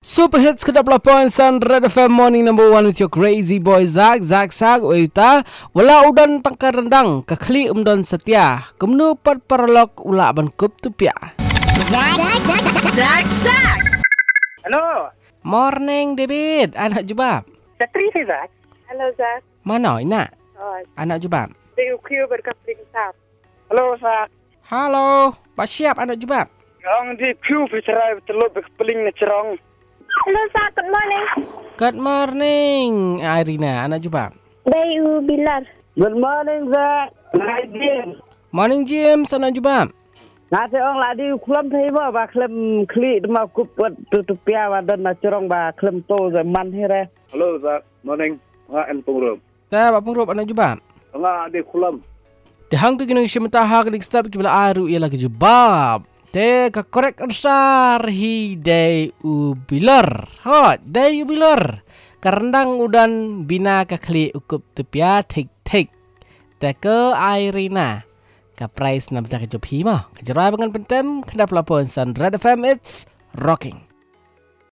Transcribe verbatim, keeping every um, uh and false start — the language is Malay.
Super hits kedap laporan Sun Red F M morning number one with your crazy boy Zak Zak Zak Uita wala udan tangkar rendang kekli umdon setia kemnu pat paralok ula ban kup tupia Zak Zak Zak Zak. Hello. Morning David, anak jubab. Satri saya Zak. Hello, Zak. Mana ina? Oh, Anak jubab. di U Q berkapling tap. Hello Zak. Halo, pak siap anak jubab. Yang di Q bercerai betul berkepeling na cerong. Hello, Zak. Good morning. Good morning Irina, anak jubab. Dari U Bilar. Good morning Zak. Lagi. Morning James, anak jubab. Nanti orang lagi kelam tiba ba kelam kli dema kup buat tutupia wadan na cerong ba kelam to zaman here. Hello Zak. Morning. Nga en pungrum. Ta pak pengrup anak jubab. Nga di kelam. Dahang tu kini syamataha kedik step kibla aru ialah kejubab. Te ka korek ersar hi day ubilar. Hot day ubilar. Karendang udan bina ka kli ukup tupia tik tik. Te ke Irina. Ka price nam ta kejub hi mah. Kejerai bangan pentem kendap lapon Sun Red F M, it's rocking.